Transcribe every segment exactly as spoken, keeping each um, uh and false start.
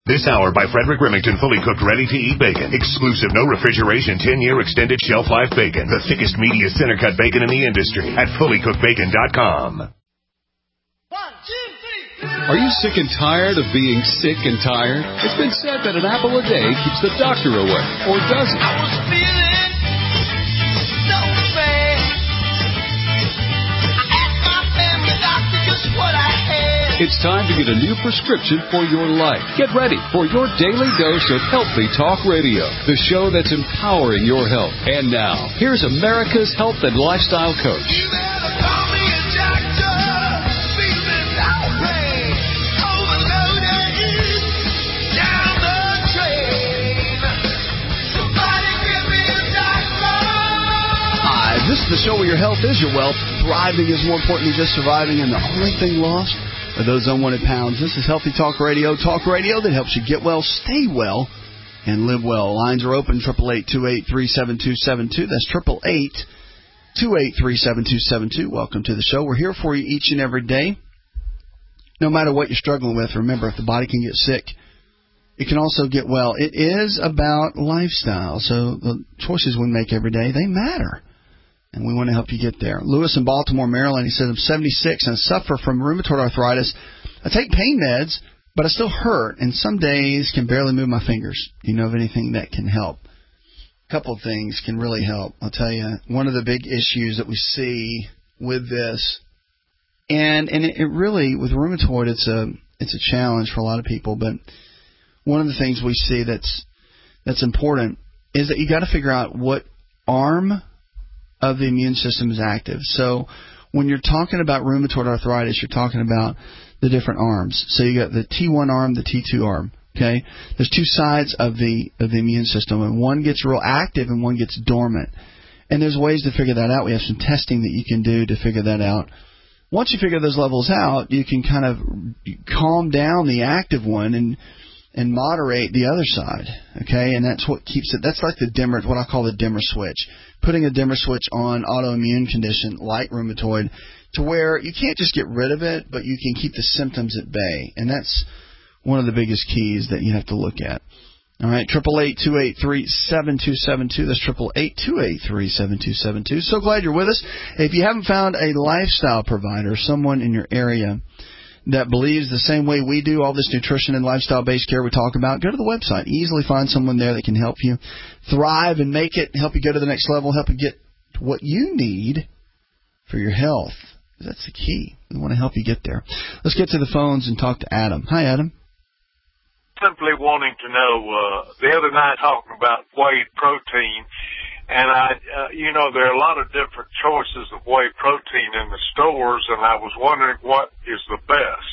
This hour by Frederick Remington, fully cooked, ready-to-eat bacon. Exclusive, no refrigeration, ten-year extended shelf life bacon. The thickest, meatiest, center-cut bacon in the industry at fully cooked bacon dot com. One, two, three. Are you sick and tired of being sick and tired? It's been said that an apple a day keeps the doctor away, or does it? I was feeling so bad. I asked my family doctor just what I had. It's time to get a new prescription for your life. Get ready for your daily dose of Healthy Talk Radio, the show that's empowering your health. And now, here's America's health and lifestyle coach. You better call me a doctor. Feeling outraged. Overloaded. Down the drain. Somebody give me a doctor. Hi, this is the show where your health is your wealth. Thriving is more important than just surviving, and the only thing lost are those unwanted pounds. This is Healthy Talk Radio, talk radio that helps you get well, stay well, and live well. Lines are open, eight eight eight, two eight three, seven two seven two. That's eight eight eight, two eight three, seven two seven two. Welcome to the show. We're here for you each and every day. No matter what you're struggling with, remember, if the body can get sick, it can also get well. It is about lifestyle, so the choices we make every day, they matter. And we want to help you get there. Lewis in Baltimore, Maryland, he says, I'm seventy-six and suffer from rheumatoid arthritis. I take pain meds, but I still hurt, and some days can barely move my fingers. Do you know of anything that can help? A couple of things can really help. I'll tell you, one of the big issues that we see with this, and and it really, with rheumatoid, it's a it's a challenge for a lot of people, but one of the things we see that's that's important is that you got to figure out what arm of the immune system is active. So when you're talking about rheumatoid arthritis, you're talking about the different arms. So you got the T one arm, the T two arm. Okay, there's two sides of the of the immune system, and one gets real active and one gets dormant. And there's ways to figure that out. We have some testing that you can do to figure that out. Once you figure those levels out, you can kind of calm down the active one and and moderate the other side, okay? And that's what keeps it. That's like the dimmer, what I call the dimmer switch. Putting a dimmer switch on autoimmune condition like rheumatoid to where you can't just get rid of it, but you can keep the symptoms at bay. And that's one of the biggest keys that you have to look at. All right, eight eight eight, two eight three, seven two seven two. That's eight eight eight, two eight three, seven two seven two. So glad you're with us. If you haven't found a lifestyle provider, someone in your area that believes the same way we do, all this nutrition and lifestyle-based care we talk about, go to the website. Easily find someone there that can help you thrive and make it, help you go to the next level, help you get what you need for your health. That's the key. We want to help you get there. Let's get to the phones and talk to Adam. Hi, Adam. Simply wanting to know, uh, the other night talking about whey protein, and I, uh, you know, there are a lot of different choices of whey protein in the stores, and I was wondering what is the best.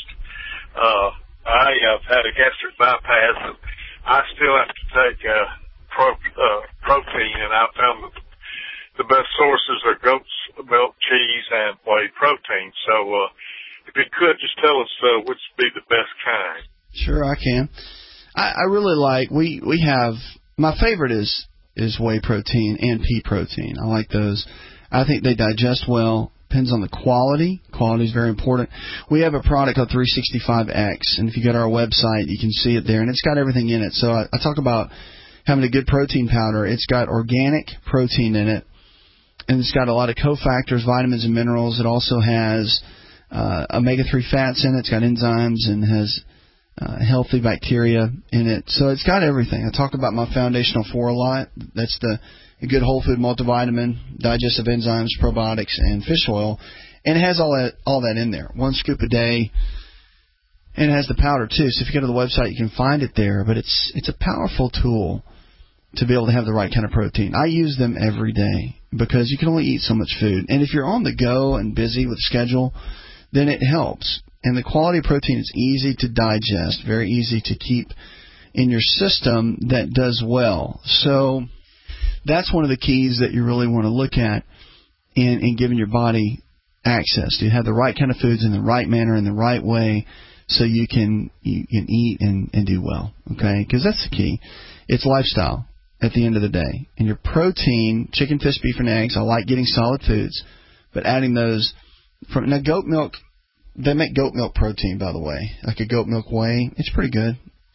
Uh, I have had a gastric bypass, and I still have to take uh, pro, uh, protein, and I found that the best sources are goat's milk, cheese, and whey protein. So uh, if you could just tell us uh, which would be the best kind. Sure, I can. I, I really like, we, we have, my favorite is is whey protein and pea protein. I like those. I think they digest well. Depends on the quality. Quality is very important. We have a product called three sixty-five X, and if you go to our website, you can see it there, and it's got everything in it. So I, I talk about having a good protein powder. It's got organic protein in it, and it's got a lot of cofactors, vitamins, and minerals. It also has uh, omega three fats in it. It's got enzymes and has Uh, healthy bacteria in it. So it's got everything. I talk about my foundational four a lot. That's the a good whole food multivitamin, digestive enzymes, probiotics, and fish oil. And it has all that all that in there. One scoop a day. And it has the powder too. So if you go to the website, you can find it there. But it's it's a powerful tool to be able to have the right kind of protein. I use them every day because you can only eat so much food. And if you're on the go and busy with schedule, then it helps. And the quality of protein is easy to digest, very easy to keep in your system that does well. So that's one of the keys that you really want to look at in, in giving your body access. To have the right kind of foods in the right manner, in the right way, so you can you can eat and, and do well, okay? Because that's the key. It's lifestyle at the end of the day. And your protein, chicken, fish, beef, and eggs, I like getting solid foods, but adding those from now goat milk. They make goat milk protein, by the way, like a goat milk whey. It's pretty good.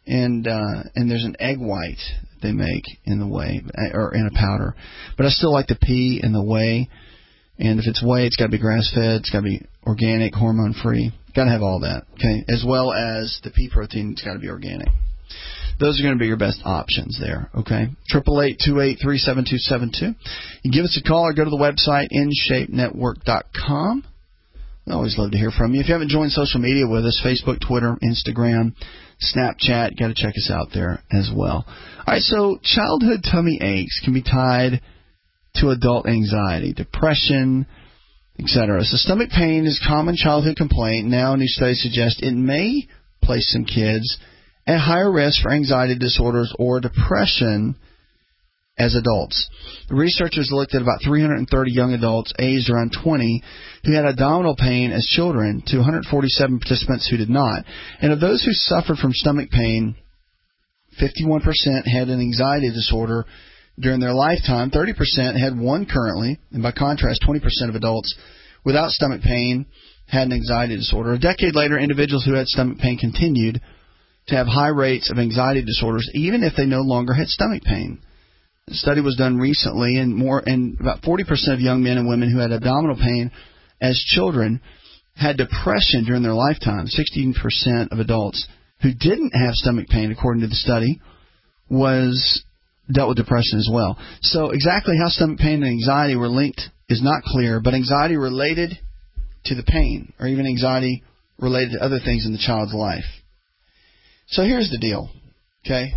and uh, and there's an egg white they make in the whey, or in a powder. But I still like the pea in the whey. And if it's whey, it's got to be grass-fed. It's got to be organic, hormone-free. Got to have all that, okay? As well as the pea protein, it's got to be organic. Those are going to be your best options there, okay? triple eight, two eight three, seven two seven two. You give us a call or go to the website, in shape network dot com. We always love to hear from you. If you haven't joined social media with us, Facebook, Twitter, Instagram, Snapchat, you got to check us out there as well. All right, so childhood tummy aches can be tied to adult anxiety, depression, et cetera. So stomach pain is a common childhood complaint. Now new studies suggest it may place some kids at higher risk for anxiety disorders or depression as adults. The researchers looked at about three hundred thirty young adults aged around twenty who had abdominal pain as children to one hundred forty-seven participants who did not. And of those who suffered from stomach pain, fifty-one percent had an anxiety disorder during their lifetime. thirty percent had one currently. And by contrast, twenty percent of adults without stomach pain had an anxiety disorder. A decade later, individuals who had stomach pain continued to have high rates of anxiety disorders even if they no longer had stomach pain. A study was done recently, and more, and about forty percent of young men and women who had abdominal pain as children had depression during their lifetime. sixteen percent of adults who didn't have stomach pain, according to the study, was dealt with depression as well. So exactly how stomach pain and anxiety were linked is not clear, but anxiety related to the pain, or even anxiety related to other things in the child's life. So here's the deal, okay?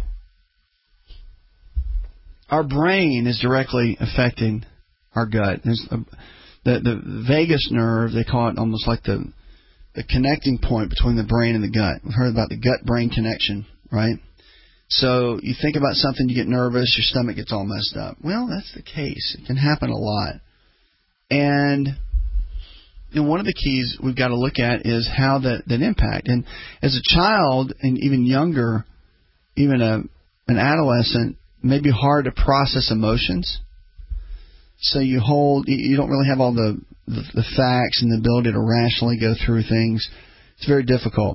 Our brain is directly affecting our gut. There's a, the, the vagus nerve, they call it almost like the, the connecting point between the brain and the gut. We've heard about the gut-brain connection, right? So you think about something, you get nervous, your stomach gets all messed up. Well, that's the case. It can happen a lot. And, and one of the keys we've got to look at is how that, that impact. And as a child, and even younger, even a, an adolescent, it may be hard to process emotions. So you hold, you don't really have all the, the, the facts and the ability to rationally go through things. It's very difficult.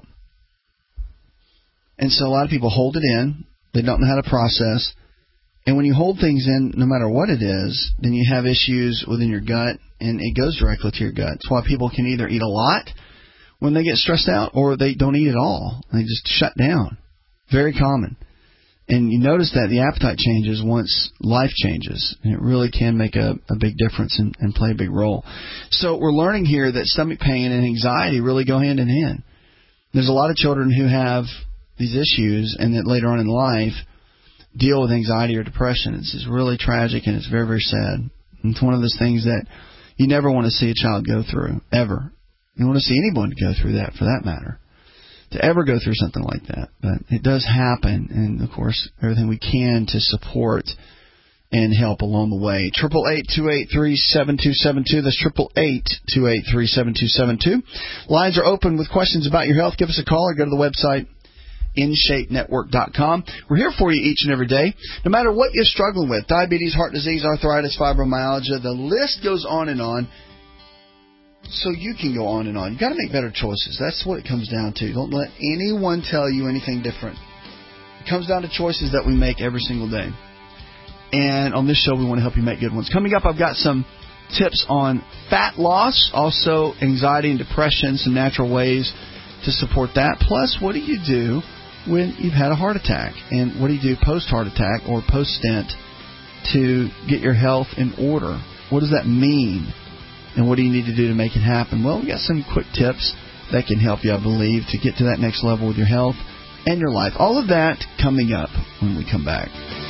And so a lot of people hold it in. They don't know how to process. And when you hold things in, no matter what it is, then you have issues within your gut, and it goes directly to your gut. That's why people can either eat a lot when they get stressed out, or they don't eat at all. They just shut down. Very common. And you notice that the appetite changes once life changes. And it really can make a, a big difference and, and play a big role. So we're learning here that stomach pain and anxiety really go hand in hand. There's a lot of children who have these issues and that later on in life deal with anxiety or depression. It's just really tragic, and it's very, very sad. And it's one of those things that you never want to see a child go through, ever. You don't want to see anyone go through that, for that matter, to ever go through something like that. But it does happen, and, of course, everything we can to support and help along the way. eight eight eight, two eight three, seven two seven two. That's eight eight eight, two eight three, seven two seven two. Lines are open with questions about your health. Give us a call or go to the website, in shape network dot com. We're here for you each and every day, no matter what you're struggling with. Diabetes, heart disease, arthritis, fibromyalgia. The list goes on and on. So you can go on and on. You've got to make better choices. That's what it comes down to. Don't let anyone tell you anything different. It comes down to choices that we make every single day. And on this show, we want to help you make good ones. Coming up, I've got some tips on fat loss, also anxiety and depression, some natural ways to support that. Plus, what do you do when you've had a heart attack? And what do you do post-heart attack or post-stent to get your health in order? What does that mean? And what do you need to do to make it happen? Well, we got some quick tips that can help you, I believe, to get to that next level with your health and your life. All of that coming up when we come back.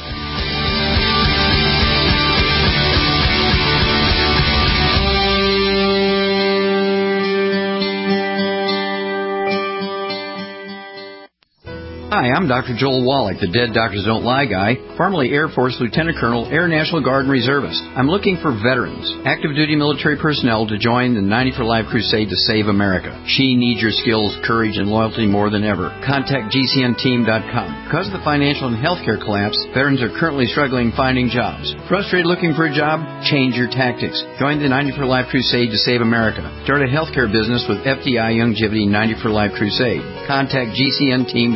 Hi, I'm Doctor Joel Wallach, the Dead Doctors Don't Lie guy, formerly Air Force Lieutenant Colonel, Air National Guard and Reservist. I'm looking for veterans, active duty military personnel to join the ninety for Life crusade to save America. She needs your skills, courage, and loyalty more than ever. Contact G C N team dot com. Because of the financial and healthcare collapse, veterans are currently struggling finding jobs. Frustrated looking for a job? Change your tactics. Join the ninety for Life crusade to save America. Start a healthcare business with F D I Longevity ninety for Life crusade. Contact G C N team dot com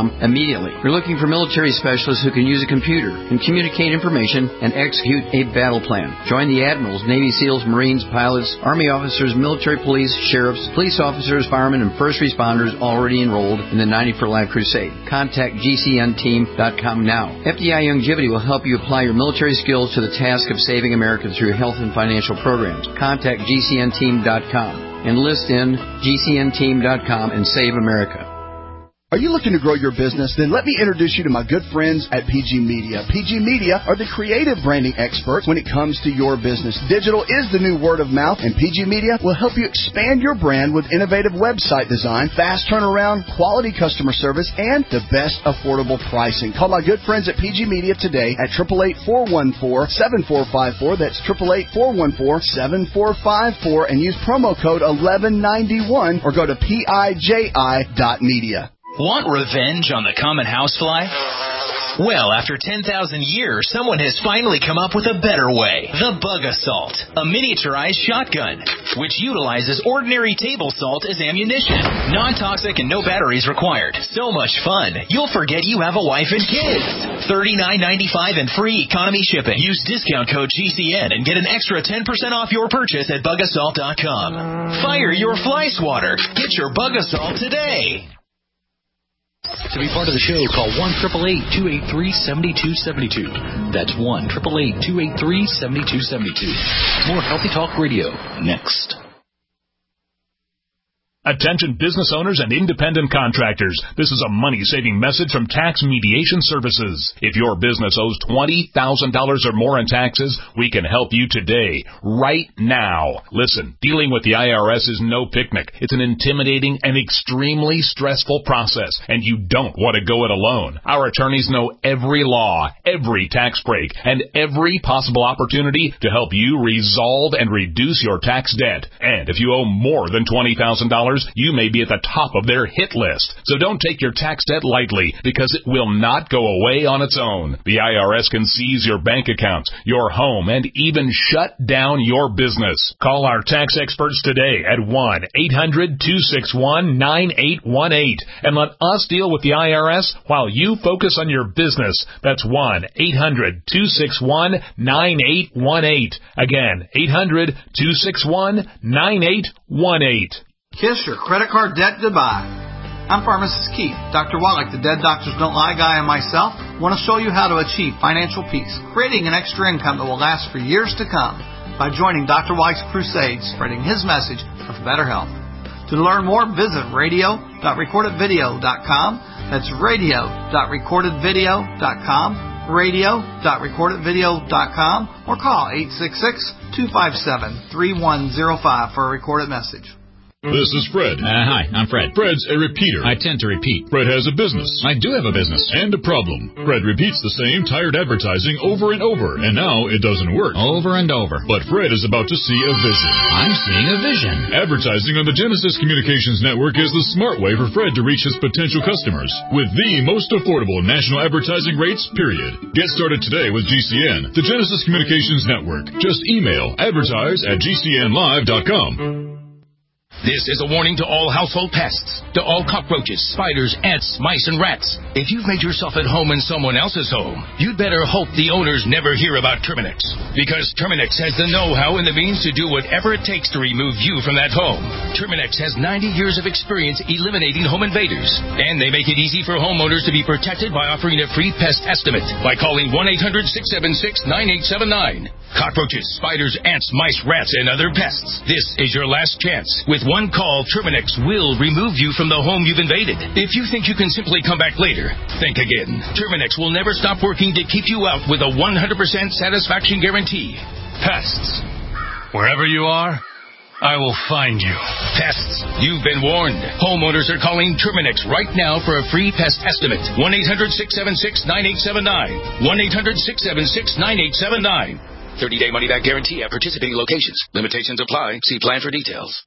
com immediately. We're looking for military specialists who can use a computer and communicate information and execute a battle plan. Join the admirals, Navy SEALs, Marines, pilots, Army officers, military police, sheriffs, police officers, firemen, and first responders already enrolled in the ninety for Life Crusade. Contact G C N team dot com now. F D I Longevity will help you apply your military skills to the task of saving America through health and financial programs. Contact G C N team dot com. Enlist in G C N team dot com and save America. Are you looking to grow your business? Then let me introduce you to my good friends at P G Media. P G Media are the creative branding experts when it comes to your business. Digital is the new word of mouth, and P G Media will help you expand your brand with innovative website design, fast turnaround, quality customer service, and the best affordable pricing. Call my good friends at P G Media today at eight eight eight, four one four, seven four five four. That's eight eight eight, four one four, seven four five four, and use promo code eleven ninety-one or go to P I J I dot media. Want revenge on the common housefly? Well, after ten thousand years, someone has finally come up with a better way. The Bug Assault, a miniaturized shotgun, which utilizes ordinary table salt as ammunition. Non-toxic and no batteries required. So much fun, you'll forget you have a wife and kids. thirty-nine ninety-five and free economy shipping. Use discount code G C N and get an extra ten percent off your purchase at bug assault dot com. Fire your fly swatter. Get your Bug Assault today. To be part of the show, call one eight eight eight, two eight three, seven two seven two. That's one eight eight eight, two eight three, seven two seven two. More Healthy Talk Radio next. Attention business owners and independent contractors. This is a money-saving message from Tax Mediation Services. If your business owes twenty thousand dollars or more in taxes, we can help you today, right now. Listen, dealing with the I R S is no picnic. It's an intimidating and extremely stressful process, and you don't want to go it alone. Our attorneys know every law, every tax break, and every possible opportunity to help you resolve and reduce your tax debt. And if you owe more than twenty thousand dollars, you may be at the top of their hit list. So don't take your tax debt lightly, because it will not go away on its own. The I R S can seize your bank accounts, your home, and even shut down your business. Call our tax experts today at one eight hundred, two six one, nine eight one eight and let us deal with the I R S while you focus on your business. That's one eight hundred, two six one, nine eight one eight. Again, eight hundred, two six one, nine eight one eight. Kiss your credit card debt goodbye. I'm Pharmacist Keith. Doctor Wallach, the Dead Doctors Don't Lie guy, and myself want to show you how to achieve financial peace, creating an extra income that will last for years to come by joining Doctor Wallach's crusade, spreading his message of better health. To learn more, visit radio dot recorded video dot com. That's radio dot recorded video dot com, radio dot recorded video dot com, or call eight six six, two five seven, three one zero five for a recorded message. This is Fred. Uh, hi, I'm Fred. Fred's a repeater. I tend to repeat. Fred has a business. I do have a business. And a problem. Fred repeats the same tired advertising over and over, and now it doesn't work. Over and over. But Fred is about to see a vision. I'm seeing a vision. Advertising on the Genesis Communications Network is the smart way for Fred to reach his potential customers with the most affordable national advertising rates, period. Get started today with G C N, the Genesis Communications Network. Just email advertise at G C N live dot com. This is a warning to all household pests, to all cockroaches, spiders, ants, mice, and rats. If you've made yourself at home in someone else's home, you'd better hope the owners never hear about Terminix. Because Terminix has the know-how and the means to do whatever it takes to remove you from that home. Terminix has ninety years of experience eliminating home invaders. And they make it easy for homeowners to be protected by offering a free pest estimate by calling one eight hundred, six seven six, nine eight seven nine. Cockroaches, spiders, ants, mice, rats, and other pests. This is your last chance. With one call, Terminix will remove you from the home you've invaded. If you think you can simply come back later, think again. Terminix will never stop working to keep you out with a one hundred percent satisfaction guarantee. Pests. Wherever you are, I will find you. Pests. You've been warned. Homeowners are calling Terminix right now for a free pest estimate. one eight hundred, six seven six, nine eight seven nine. one eight hundred, six seven six, nine eight seven nine. thirty-day money-back guarantee at participating locations. Limitations apply. See plan for details.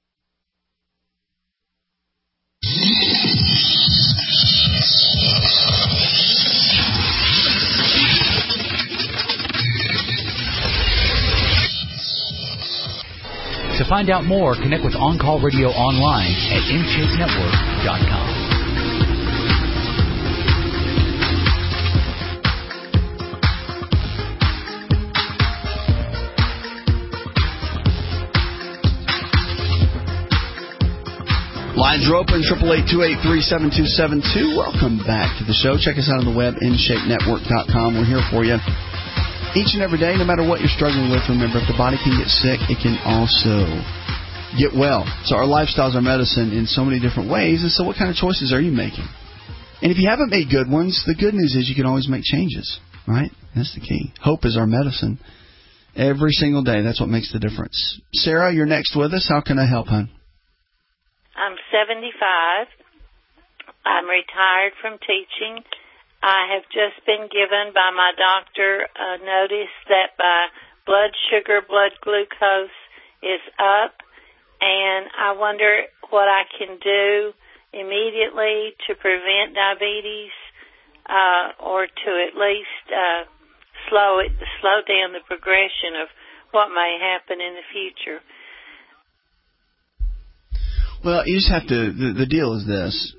To find out more, connect with On Call Radio online at in shape network dot com. are open, eight eight eight, two eight three, seven two seven two. Welcome back to the show. Check us out on the web, in shape network dot com. We're here for you each and every day, no matter what you're struggling with. Remember, if the body can get sick, it can also get well. So our lifestyles are medicine in so many different ways. And so what kind of choices are you making? And if you haven't made good ones, the good news is you can always make changes, right? That's the key. Hope is our medicine. Every single day, that's what makes the difference. Sarah, you're next with us. How can I help, hon? I'm seventy-five. I'm retired from teaching. I have just been given by my doctor a notice that my blood sugar, blood glucose is up, and I wonder what I can do immediately to prevent diabetes uh, or to at least uh, slow it, slow down the progression of what may happen in the future. Well, you just have to, the, the deal is this,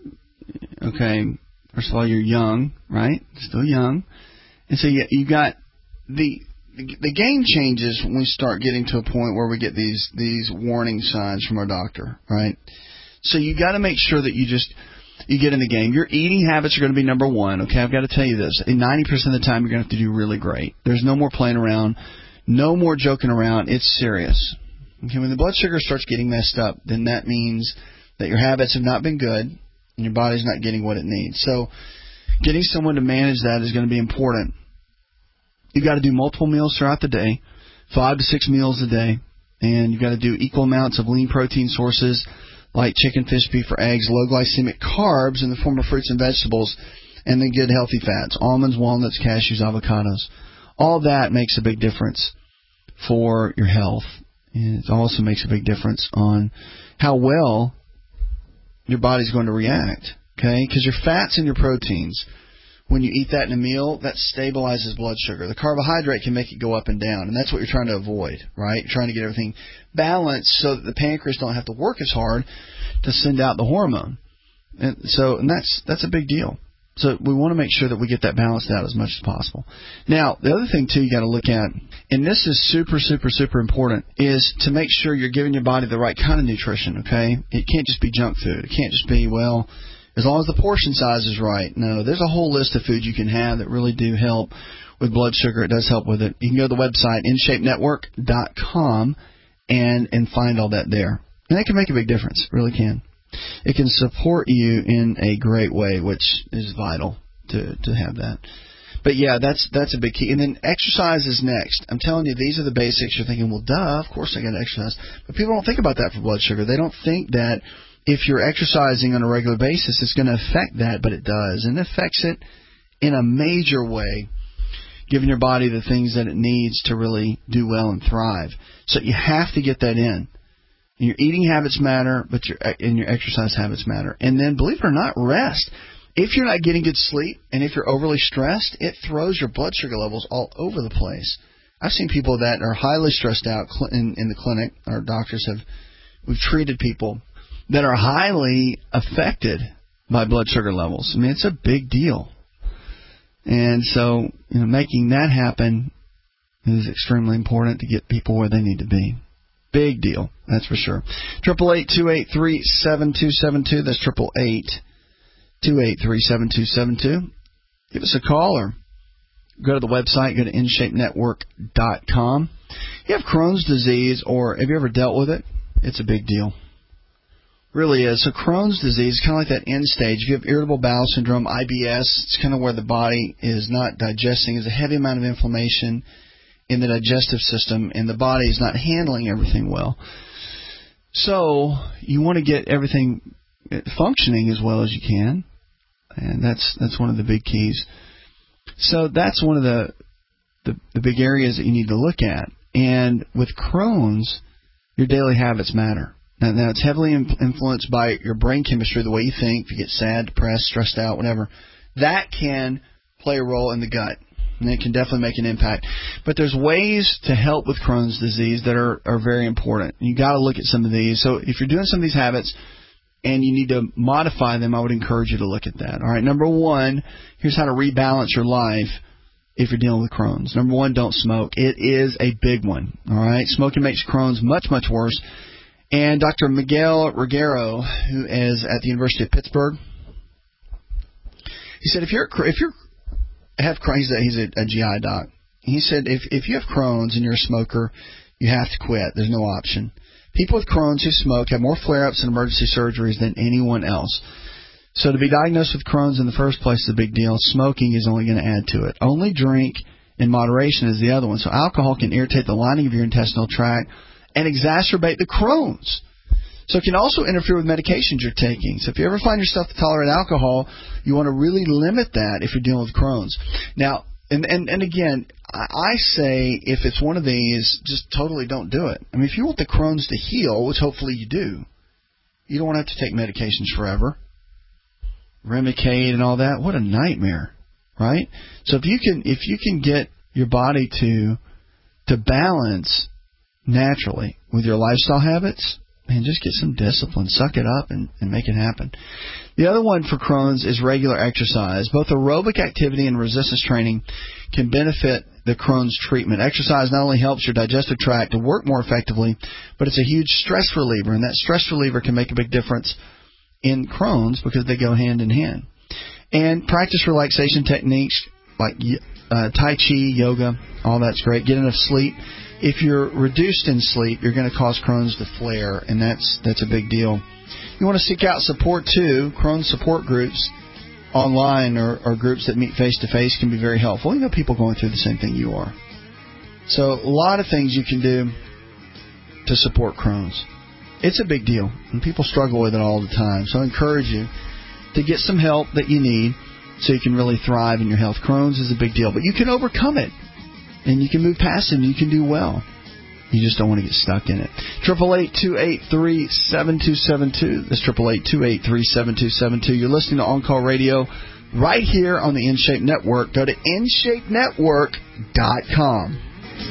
okay, first of all, you're young, right, still young, and so you, you got, the the game changes when we start getting to a point where we get these, these warning signs from our doctor, right, so you got to make sure that you just, you get in the game. Your eating habits are going to be number one, okay, I've got to tell you this, and ninety percent of the time you're going to have to do really great. There's no more playing around, no more joking around, it's serious. Okay, when the blood sugar starts getting messed up, then that means that your habits have not been good and your body's not getting what it needs. So getting someone to manage that is going to be important. You've got to do multiple meals throughout the day, five to six meals a day, and you've got to do equal amounts of lean protein sources like chicken, fish, beef, or eggs, low glycemic carbs in the form of fruits and vegetables, and then good healthy fats, almonds, walnuts, cashews, avocados. All that makes a big difference for your health. And it also makes a big difference on how well your body's going to react, okay? Because your fats and your proteins, when you eat that in a meal, that stabilizes blood sugar. The carbohydrate can make it go up and down, and that's what you're trying to avoid, right? You're trying to get everything balanced so that the pancreas don't have to work as hard to send out the hormone. And so, and that's that's a big deal. So we want to make sure that we get that balanced out as much as possible. Now, the other thing, too, you got to look at, and this is super, super, super important, is to make sure you're giving your body the right kind of nutrition, okay? It can't just be junk food. It can't just be, well, as long as the portion size is right. No, there's a whole list of foods you can have that really do help with blood sugar. It does help with it. You can go to the website, in shape network dot com, and, and find all that there. And that can make a big difference. It really can. It can support you in a great way, which is vital to, to have that. But, yeah, that's that's a big key. And then exercise is next. I'm telling you, these are the basics. You're thinking, well, duh, of course I got to exercise. But people don't think about that for blood sugar. They don't think that if you're exercising on a regular basis, it's going to affect that, but it does. And it affects it in a major way, giving your body the things that it needs to really do well and thrive. So you have to get that in. Your eating habits matter, but your and your exercise habits matter. And then, believe it or not, rest. If you're not getting good sleep and if you're overly stressed, it throws your blood sugar levels all over the place. I've seen people that are highly stressed out in, in the clinic. Our doctors have, we've treated people that are highly affected by blood sugar levels. I mean, it's a big deal. And so, you know, making that happen is extremely important to get people where they need to be. Big deal, that's for sure. Triple eight two eight three seven two seven two. That's triple eight two eight three seven two seven two. Give us a call or go to the website. Go to in shape network dot com. You have Crohn's disease, or have you ever dealt with it? It's a big deal. Really is. So Crohn's disease is kind of like that end stage. If you have irritable bowel syndrome, I B S, it's kind of where the body is not digesting. There's a heavy amount of inflammation in the digestive system, and the body is not handling everything well. So you want to get everything functioning as well as you can, and that's that's one of the big keys. So that's one of the, the, the big areas that you need to look at. And with Crohn's, your daily habits matter. Now, now it's heavily influenced by your brain chemistry, the way you think, if you get sad, depressed, stressed out, whatever. That can play a role in the gut. And it can definitely make an impact. But there's ways to help with Crohn's disease that are, are very important. You got to look at some of these. So if you're doing some of these habits and you need to modify them, I would encourage you to look at that. All right, number one, here's how to rebalance your life if you're dealing with Crohn's. Number one, don't smoke. It is a big one. All right, smoking makes Crohn's much, much worse. And Doctor Miguel Reguero, who is at the University of Pittsburgh, he said if you're if you're have he's a, he's a, a G I doc. He said if if you have Crohn's and you're a smoker, you have to quit. There's no option. People with Crohn's who smoke have more flare-ups and emergency surgeries than anyone else. So to be diagnosed with Crohn's in the first place is a big deal. Smoking is only going to add to it. Only drink in moderation is the other one. So alcohol can irritate the lining of your intestinal tract and exacerbate the Crohn's. So it can also interfere with medications you're taking. So if you ever find yourself to tolerate alcohol, you want to really limit that if you're dealing with Crohn's. Now, and, and, and again, I say if it's one of these, just totally don't do it. I mean, if you want the Crohn's to heal, which hopefully you do, you don't want to have to take medications forever. Remicade and all that, what a nightmare, right? So if you can if you can get your body to to balance naturally with your lifestyle habits, man, just get some discipline, suck it up, and, and make it happen. The other one for Crohn's is regular exercise. Both aerobic activity and resistance training can benefit the Crohn's treatment. Exercise not only helps your digestive tract to work more effectively, but it's a huge stress reliever, and that stress reliever can make a big difference in Crohn's because they go hand in hand. And practice relaxation techniques like uh, Tai Chi, yoga, all that's great. Get enough sleep. If you're reduced in sleep, you're going to cause Crohn's to flare, and that's that's a big deal. You want to seek out support, too. Crohn's support groups online or, or groups that meet face-to-face can be very helpful. You know, people going through the same thing you are. So a lot of things you can do to support Crohn's. It's a big deal, and people struggle with it all the time. So I encourage you to get some help that you need so you can really thrive in your health. Crohn's is a big deal, but you can overcome it, and you can move past it, and you can do well. You just don't want to get stuck in it. eight eight eight, two eight three, seven two seven two. That's eight eight eight, two eight three, seven two seven two. You're listening to On Call Radio right here on the InShape Network. Go to in shape network dot com.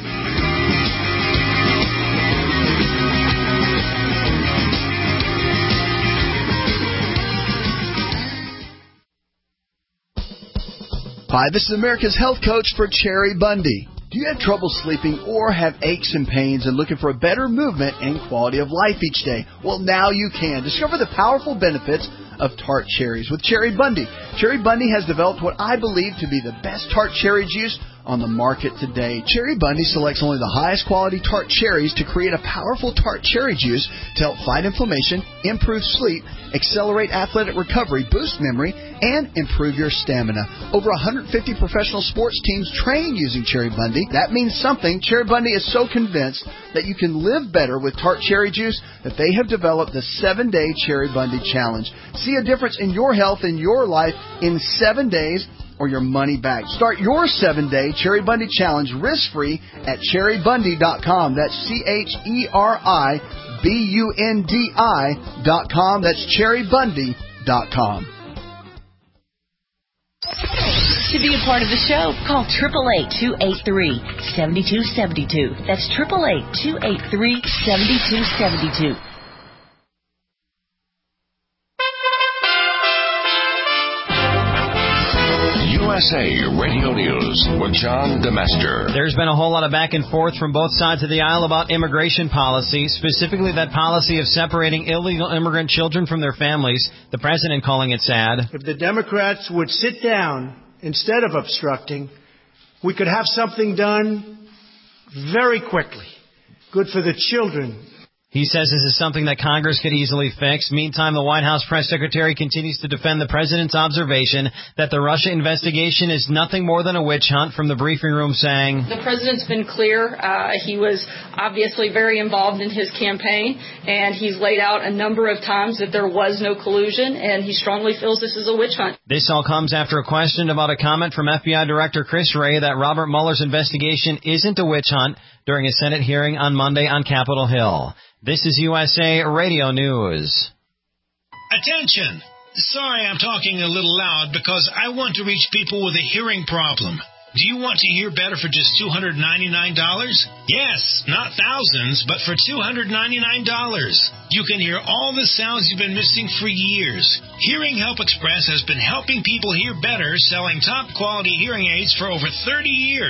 Hi, this is America's health coach for Cherry Bundy. Do you have trouble sleeping or have aches and pains and looking for a better movement and quality of life each day? Well, now you can. Discover the powerful benefits of tart cherries with Cherry Bundy. Cherry Bundy has developed what I believe to be the best tart cherry juice on the market today. Cherry Bundy selects only the highest quality tart cherries to create a powerful tart cherry juice to help fight inflammation, improve sleep, accelerate athletic recovery, boost memory, and improve your stamina. Over one hundred fifty professional sports teams train using Cherry Bundy. That means something. Cherry Bundy is so convinced that you can live better with tart cherry juice that they have developed the seven-day Cherry Bundy Challenge. See a difference in your health and your life in seven days or your money back. Start your seven-day Cherry Bundy Challenge risk-free at cherry bundy dot com. That's C H E R I B U N D I dot com. That's cherry bundy dot com. To be a part of the show, call eight eight eight, two eight three, seven two seven two. That's eight eight eight, two eight three, seven two seven two. U S A Radio News with John DeMester. There's been a whole lot of back and forth from both sides of the aisle about immigration policy, specifically that policy of separating illegal immigrant children from their families. The president calling it sad. If the Democrats would sit down instead of obstructing, we could have something done very quickly. Good for the children. He says this is something that Congress could easily fix. Meantime, the White House press secretary continues to defend the president's observation that the Russia investigation is nothing more than a witch hunt, from the briefing room saying, the president's been clear. Uh, he was obviously very involved in his campaign, and he's laid out a number of times that there was no collusion, and he strongly feels this is a witch hunt. This all comes after a question about a comment from F B I Director Chris Wray that Robert Mueller's investigation isn't a witch hunt during a Senate hearing on Monday on Capitol Hill. This is U S A Radio News. Attention! Sorry I'm talking a little loud because I want to reach people with a hearing problem. Do you want to hear better for just two hundred ninety-nine dollars? Yes, not thousands, but for two hundred ninety-nine dollars. You can hear all the sounds you've been missing for years. Hearing Help Express has been helping people hear better, selling top-quality hearing aids for over thirty years.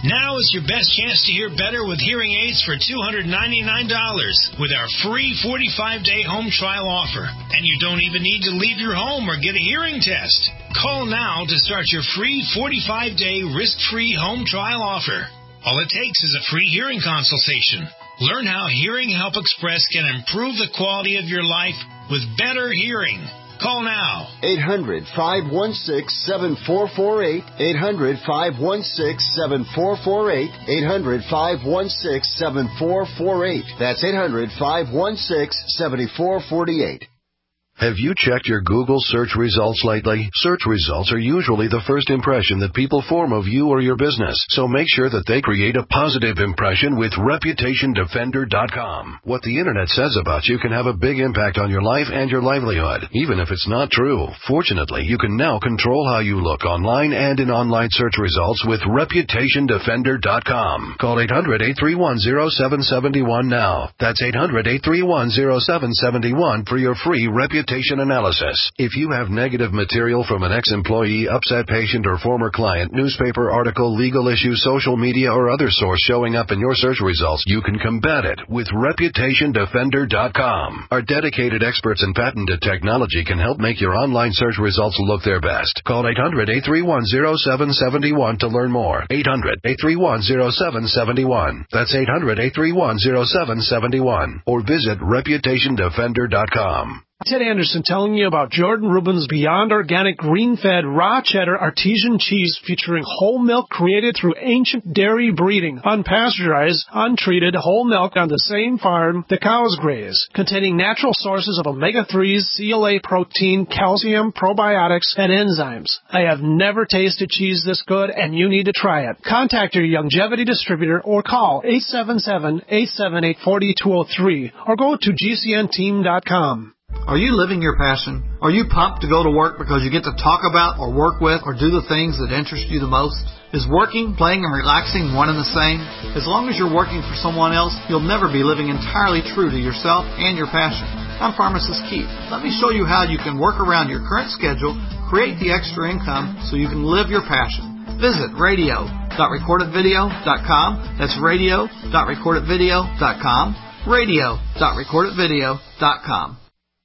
Now is your best chance to hear better with hearing aids for two hundred ninety-nine dollars with our free forty-five day home trial offer. And you don't even need to leave your home or get a hearing test. Call now to start your free forty-five day risk-free home trial offer. All it takes is a free hearing consultation. Learn how Hearing Help Express can improve the quality of your life with better hearing. Call now. eight hundred, five one six, seven four four eight. eight hundred, five one six, seven four four eight. eight hundred, five one six, seven four four eight. That's eight hundred, five one six, seven four four eight. Have you checked your Google search results lately? Search results are usually the first impression that people form of you or your business, so make sure that they create a positive impression with Reputation Defender dot com. What the Internet says about you can have a big impact on your life and your livelihood, even if it's not true. Fortunately, you can now control how you look online and in online search results with Reputation Defender dot com. Call eight hundred, eight three one, zero seven seven one now. That's eight hundred, eight three one, zero seven seven one for your free Reputation analysis. If you have negative material from an ex-employee, upset patient, or former client, newspaper article, legal issue, social media, or other source showing up in your search results, you can combat it with Reputation Defender dot com. Our dedicated experts in patented technology can help make your online search results look their best. Call eight hundred, eight three one, zero seven seven one to learn more. eight hundred, eight three one, zero seven seven one. That's eight hundred, eight three one, zero seven seven one. Or visit Reputation Defender dot com. Ted Anderson telling you about Jordan Rubin's Beyond Organic Green-Fed Raw Cheddar Artesian Cheese featuring whole milk created through ancient dairy breeding, unpasteurized, untreated whole milk on the same farm the cows graze, containing natural sources of omega threes, C L A protein, calcium, probiotics, and enzymes. I have never tasted cheese this good, and you need to try it. Contact your Longevity distributor or call eight seven seven, eight seven eight, four two zero three or go to G C N team dot com. Are you living your passion? Are you pumped to go to work because you get to talk about or work with or do the things that interest you the most? Is working, playing, and relaxing one and the same? As long as you're working for someone else, you'll never be living entirely true to yourself and your passion. I'm Pharmacist Keith. Let me show you how you can work around your current schedule, create the extra income so you can live your passion. Visit radio dot recorded video dot com. That's radio dot recorded video dot com. radio dot recorded video dot com.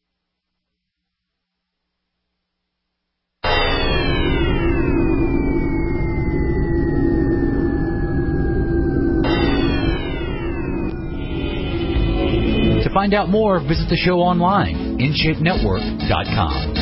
To find out more, visit the show online, in shape network dot com.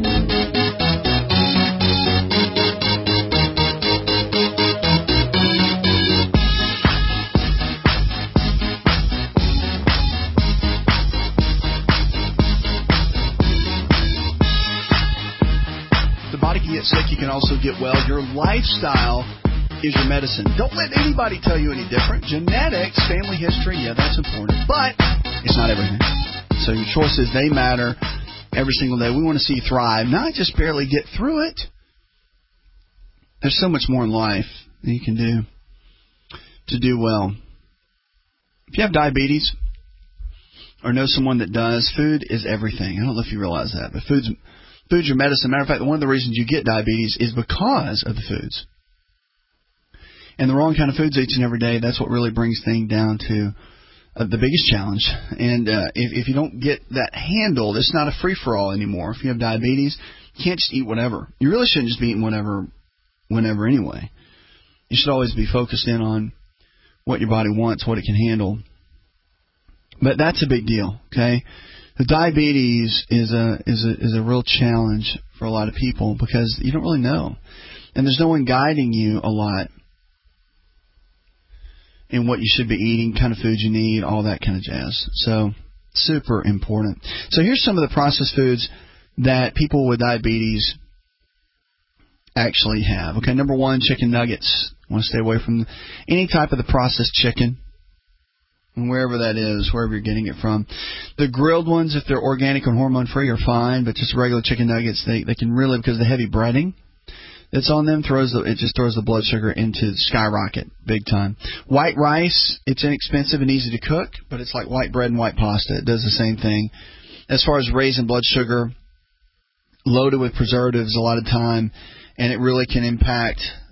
The body can get sick, you can also get well. Your lifestyle is your medicine. Don't let anybody tell you any different. Genetics, family history, yeah, that's important, but it's not everything. So your choices, they matter every single day. We want to see you thrive, not just barely get through it. There's so much more in life that you can do to do well. If you have diabetes or know someone that does, food is everything. I don't know if you realize that, but food's, food's your medicine. Matter of fact, one of the reasons you get diabetes is because of the foods. And the wrong kind of foods each and every day, that's what really brings things down to uh, the biggest challenge. And uh, if, if you don't get that handled, it's not a free-for-all anymore. If you have diabetes, you can't just eat whatever. You really shouldn't just be eating whatever, whenever anyway. You should always be focused in on what your body wants, what it can handle. But that's a big deal, okay? The diabetes is a is a is a real challenge for a lot of people because you don't really know, and there's no one guiding you a lot in what you should be eating, kind of food you need, all that kind of jazz. So, super important. So here's some of the processed foods that people with diabetes actually have. Okay, number one, chicken nuggets. I want to stay away from any type of the processed chicken, and wherever that is, wherever you're getting it from. The grilled ones, if they're organic and hormone-free, are fine, but just regular chicken nuggets, they, they can really, because the heavy breading that's on them throws the, it just throws the blood sugar into skyrocket big time. White rice, it's inexpensive and easy to cook, but it's like white bread and white pasta. It does the same thing. As far as raising blood sugar, loaded with preservatives a lot of time, and it really can impact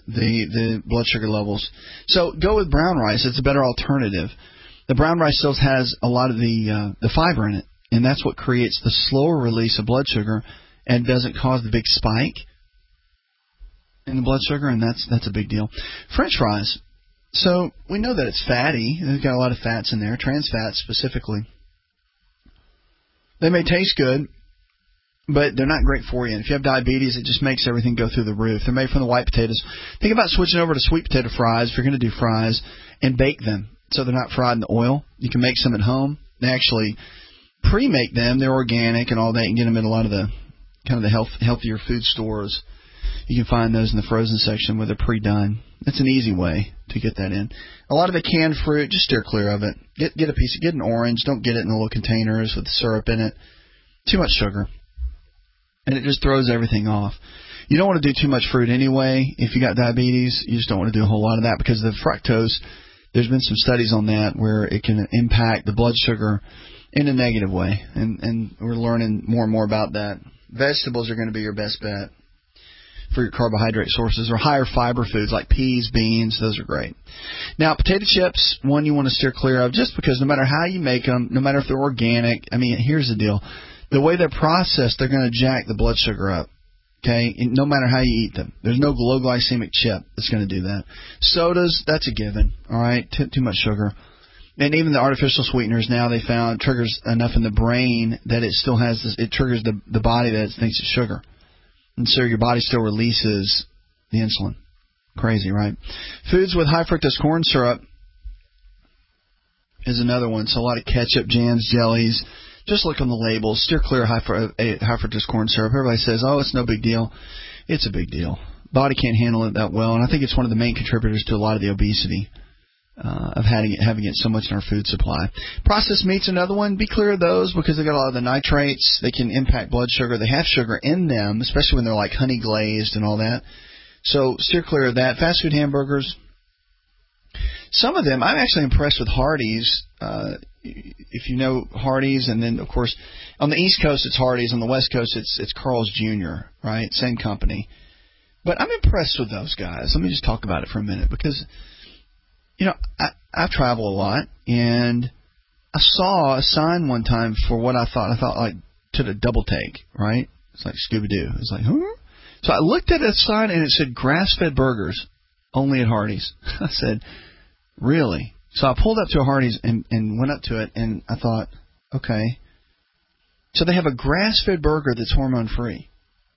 the, the blood sugar levels. So go with brown rice. It's a better alternative. The brown rice still has a lot of the uh, the fiber in it, and that's what creates the slower release of blood sugar and doesn't cause the big spike in the blood sugar, and that's that's a big deal. French fries. So we know that it's fatty. They've got a lot of fats in there, trans fats specifically. They may taste good, but they're not great for you. And if you have diabetes, it just makes everything go through the roof. They're made from the white potatoes. Think about switching over to sweet potato fries if you're going to do fries, and bake them so they're not fried in the oil. You can make some at home. They actually pre-make them. They're organic and all that. You can get them at a lot of the kind of the health, healthier food stores. You can find those in the frozen section where they're pre-done. That's an easy way to get that in. A lot of the canned fruit, just steer clear of it. Get get a piece, of, get an orange. Don't get it in the little containers with the syrup in it. Too much sugar, and it just throws everything off. You don't want to do too much fruit anyway. If you got diabetes, you just don't want to do a whole lot of that because the fructose. There's been some studies on that where it can impact the blood sugar in a negative way, and and we're learning more and more about that. Vegetables are going to be your best bet for your carbohydrate sources, or higher fiber foods like peas, beans. Those are great. Now, potato chips, one you want to steer clear of just because no matter how you make them, no matter if they're organic, I mean, here's the deal. The way they're processed, they're going to jack the blood sugar up, okay, and no matter how you eat them. There's no low glycemic chip that's going to do that. Sodas, that's a given, all right, too, too much sugar. And even the artificial sweeteners now they found triggers enough in the brain that it still has this, it triggers the, the body that it thinks it's sugar. And so your body still releases the insulin. Crazy, right? Foods with high fructose corn syrup is another one. So a lot of ketchup, jams, jellies. Just look on the labels. Steer clear of high, high fructose corn syrup. Everybody says, oh, it's no big deal. It's a big deal. Body can't handle it that well. And I think it's one of the main contributors to a lot of the obesity. Uh, of having it, having it so much in our food supply. Processed meat's another one. Be clear of those because they got a lot of the nitrates. They can impact blood sugar. They have sugar in them, especially when they're like honey glazed and all that. So steer clear of that. Fast food hamburgers. Some of them, I'm actually impressed with Hardee's. Uh, if you know Hardee's, and then of course on the East Coast it's Hardee's, on the West Coast it's it's Carl's Junior Right, same company. But I'm impressed with those guys. Let me just talk about it for a minute because. You know, I, I travel a lot, and I saw a sign one time for what I thought. I thought like to the double take, right? It's like Scooby-Doo. It's like, huh? So I looked at a sign, and it said grass-fed burgers, only at Hardee's. I said, really? So I pulled up to a Hardee's and, and went up to it, and I thought, okay. So they have a grass-fed burger that's hormone-free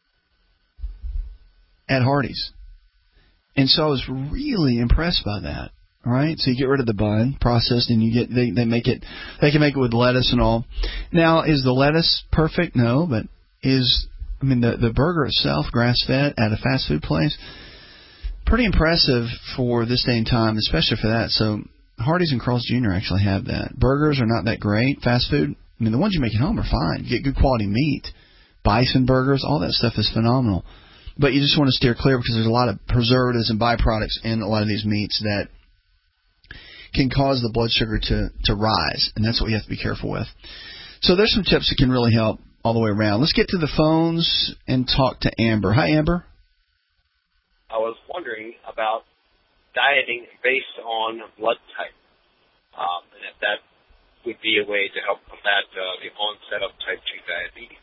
at Hardee's. And so I was really impressed by that. All right, so you get rid of the bun, processed, and you get they they make it. They can make it with lettuce and all. Now, is the lettuce perfect? No, but is I mean the the burger itself, grass fed at a fast food place, pretty impressive for this day and time, especially for that. So Hardee's and Carl's Junior actually have that. Burgers are not that great. Fast food, I mean the ones you make at home are fine. You get good quality meat, bison burgers, all that stuff is phenomenal. But you just want to steer clear because there's a lot of preservatives and byproducts in a lot of these meats that can cause the blood sugar to, to rise, and that's what we have to be careful with. So there's some tips that can really help all the way around. Let's get to the phones and talk to Amber. Hi, Amber. I was wondering about dieting based on blood type, um, and if that would be a way to help combat uh, the onset of type two diabetes.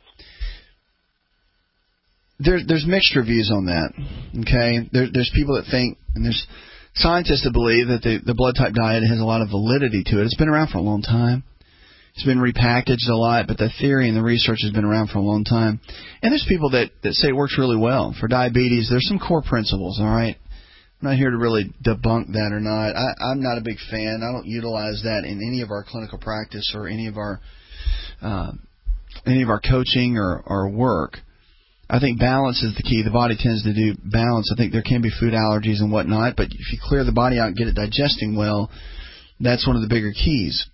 There, there's mixed reviews on that, okay? There, there's people that think, and there's scientists that believe that the, the blood type diet has a lot of validity to it. It's been around for a long time. It's been repackaged a lot, but the theory and the research has been around for a long time. And there's people that, that say it works really well. For diabetes, there's some core principles, all right? I'm not here to really debunk that or not. I, I'm not a big fan. I don't utilize that in any of our clinical practice or any of our uh, any of our coaching or, or work. I think balance is the key. The body tends to do balance. I think there can be food allergies and whatnot, but if you clear the body out and get it digesting well, that's one of the bigger keys.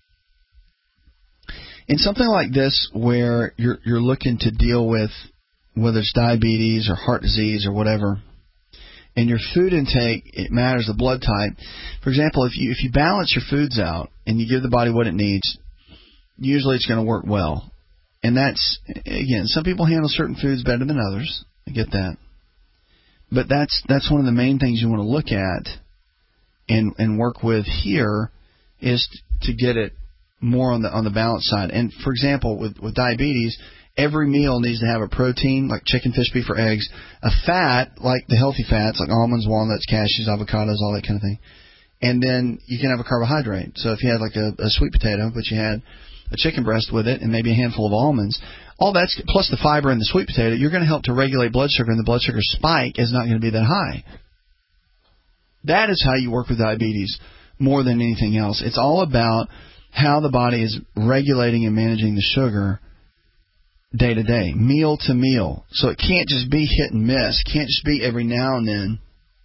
In something like this where you're you're looking to deal with whether it's diabetes or heart disease or whatever, and your food intake, it matters, the blood type. For example, if you if you balance your foods out and you give the body what it needs, usually it's going to work well. And that's, again, some people handle certain foods better than others. I get that. but that's that's one of the main things you want to look at and and work with here is to get it more on the on the balance side. And for example, with with diabetes, every meal needs to have a protein like chicken, fish, beef, or eggs, a fat like the healthy fats like almonds, walnuts, cashews, avocados, all that kind of thing. And then you can have a carbohydrate. So if you had like a, a sweet potato, but you had a chicken breast with it and maybe a handful of almonds, all that's plus the fiber in the sweet potato, you're going to help to regulate blood sugar, and the blood sugar spike is not going to be that high. That is how you work with diabetes more than anything else. It's all about how the body is regulating and managing the sugar day to day, meal to meal. So it can't just be hit and miss. It can't just be every now and then.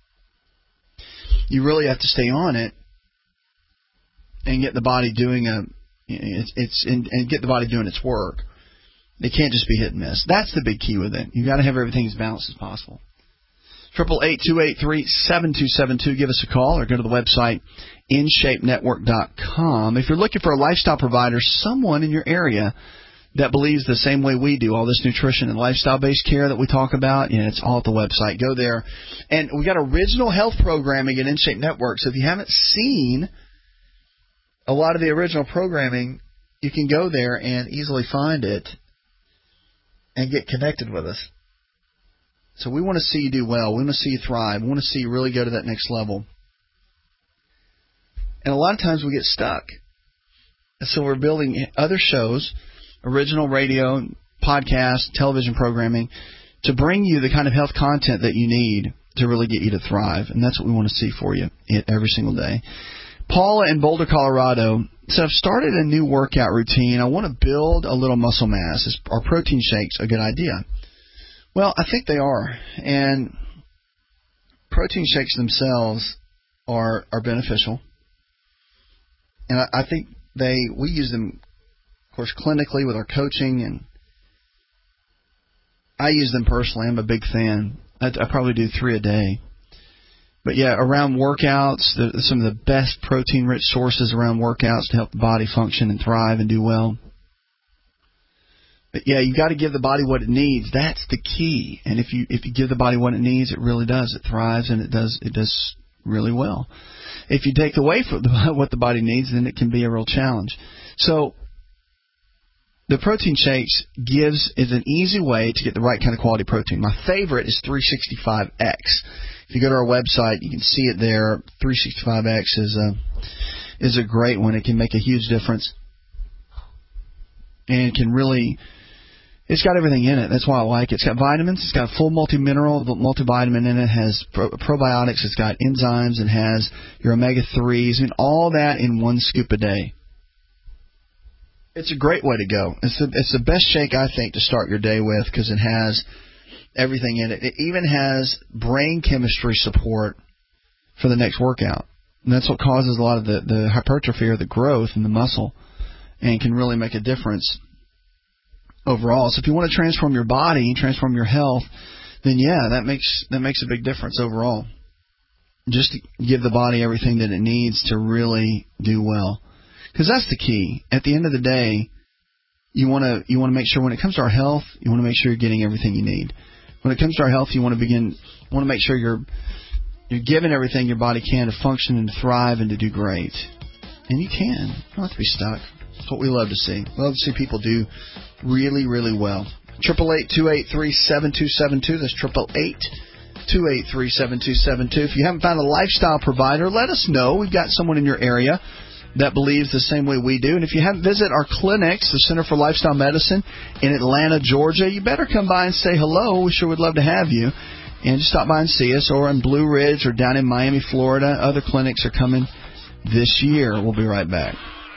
You really have to stay on it and get the body doing a it's, it's and, and get the body doing its work. It can't just be hit and miss. That's the big key with it. You've got to have everything as balanced as possible. Triple eight two eight three seven two seven two. Give us a call or go to the website in shape network dot com. If you're looking for a lifestyle provider, someone in your area that believes the same way we do, all this nutrition and lifestyle-based care that we talk about, you know, it's all at the website. Go there. And we got original health programming at InShape Network. So if you haven't seen a lot of the original programming, you can go there and easily find it and get connected with us. So we want to see you do well. We want to see you thrive. We want to see you really go to that next level. And a lot of times we get stuck. And so we're building other shows, original radio, podcast, television programming, to bring you the kind of health content that you need to really get you to thrive. And that's what we want to see for you every single day. Paula in Boulder, Colorado said, I've started a new workout routine. I want to build a little muscle mass. Is, are protein shakes a good idea? Well, I think they are. And protein shakes themselves are are beneficial. And I, I think they we use them, of course, clinically with our coaching, and I use them personally. I'm a big fan. I, I probably do three a day. But yeah, around workouts, the, some of the best protein-rich sources around workouts to help the body function and thrive and do well. But yeah, you got to give the body what it needs. That's the key. And if you if you give the body what it needs, it really does. It thrives and it does it does really well. If you take away from the, what the body needs, then it can be a real challenge. So the protein shakes gives is an easy way to get the right kind of quality protein. My favorite is three sixty-five X. If you go to our website, you can see it there. three sixty-five X is a is a great one. It can make a huge difference, and it can really. It's got everything in it. That's why I like it. It's got vitamins. It's got full multi-mineral, multivitamin in it. It has pro- probiotics. It's got enzymes. It has your omega threes. I mean, all that in one scoop a day. It's a great way to go. It's the, it's the best shake, I think, to start your day with because it has everything in it. It even has brain chemistry support for the next workout. And that's what causes a lot of the, the hypertrophy or the growth in the muscle and can really make a difference overall. So if you want to transform your body, transform your health, then yeah, that makes that makes a big difference overall. Just to give the body everything that it needs to really do well. Because that's the key. At the end of the day, you want to you want to make sure when it comes to our health, you want to make sure you're getting everything you need. When it comes to our health, you want to begin want to make sure you're you're giving everything your body can to function and to thrive and to do great. And you can. You don't have to be stuck. That's what we love to see. We love to see people do really, really well. Triple eight two eight three seven two seven two. That's triple eight two eight three seven two seven two. If you haven't found a lifestyle provider, let us know. We've got someone in your area that believes the same way we do. And if you haven't visited our clinics, the Center for Lifestyle Medicine in Atlanta, Georgia, you better come by and say hello. We sure would love to have you. And just stop by and see us, or in Blue Ridge or down in Miami, Florida. Other clinics are coming this year. We'll be right back.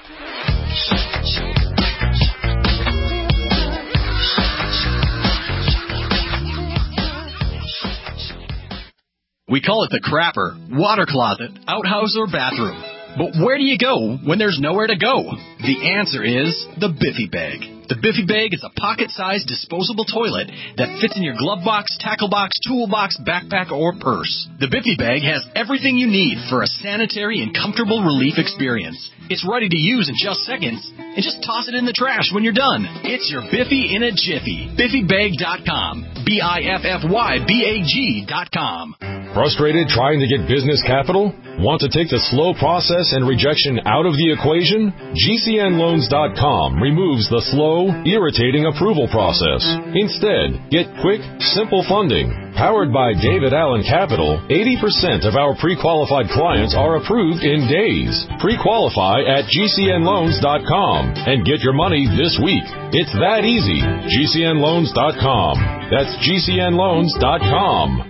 We call it the crapper, water closet, outhouse, or bathroom. But where do you go when there's nowhere to go? The answer is the Biffy Bag. The Biffy Bag is a pocket-sized disposable toilet that fits in your glove box, tackle box, toolbox, backpack, or purse. The Biffy Bag has everything you need for a sanitary and comfortable relief experience. It's ready to use in just seconds, and just toss it in the trash when you're done. It's your Biffy in a jiffy. biffy bag dot com. B I F F Y B A G dot com. Frustrated trying to get business capital? Want to take the slow process and rejection out of the equation? G C N loans dot com removes the slow, irritating approval process. Instead, get quick, simple funding. Powered by David Allen Capital, eighty percent of our pre-qualified clients are approved in days. Pre-qualify at G C N loans dot com and get your money this week. It's that easy. G C N loans dot com. That's G C N loans dot com.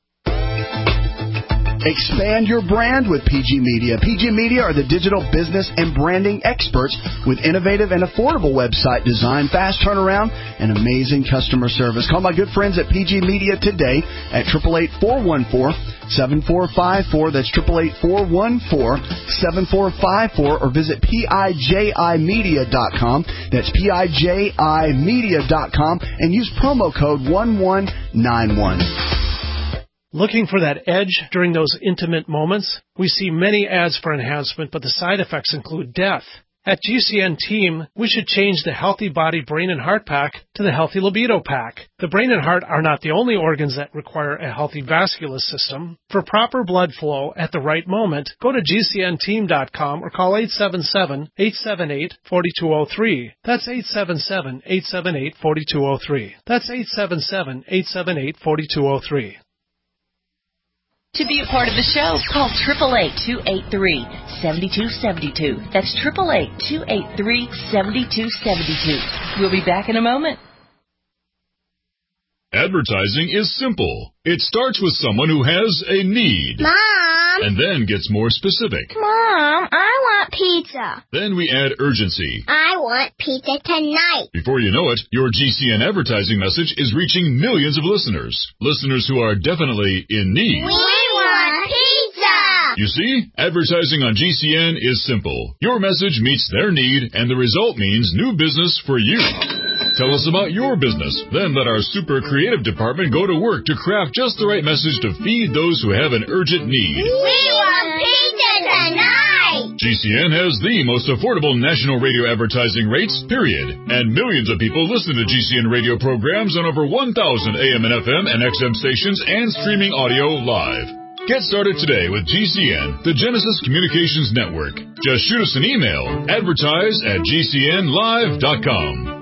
Expand your brand with P G Media. P G Media are the digital business and branding experts with innovative and affordable website design, fast turnaround, and amazing customer service. Call my good friends at P G Media today at eight eight eight, four one four, seven four five four. That's eight eight eight, four one four, seven four five four, or visit P I J I media dot com. That's P I J I media dot com and use promo code one one nine one. Looking for that edge during those intimate moments? We see many ads for enhancement, but the side effects include death. At G C N Team, we should change the Healthy Body, Brain, and Heart Pack to the Healthy Libido Pack. The brain and heart are not the only organs that require a healthy vascular system. For proper blood flow at the right moment, go to G C N team dot com or call eight seven seven, eight seven eight, four two zero three. That's eight seven seven, eight seven eight, four two zero three. That's eight seven seven, eight seven eight, four two zero three. To be a part of the show, call eight eight eight, two eight three, seven two seven two. That's eight eight eight, two eight three, seven two seven two. We'll be back in a moment. Advertising is simple. It starts with someone who has a need. Mom! And then gets more specific. Mom, I want pizza. Then we add urgency. I want pizza tonight. Before you know it, your G C N advertising message is reaching millions of listeners. Listeners who are definitely in need. We want pizza! You see, advertising on G C N is simple. Your message meets their need, and the result means new business for you. Tell us about your business. Then let our super creative department go to work to craft just the right message to feed those who have an urgent need. We want pizza tonight! G C N has the most affordable national radio advertising rates, period. And millions of people listen to G C N radio programs on over one thousand A M and F M and X M stations and streaming audio live. Get started today with G C N, the Genesis Communications Network. Just shoot us an email, advertise at G C N live dot com.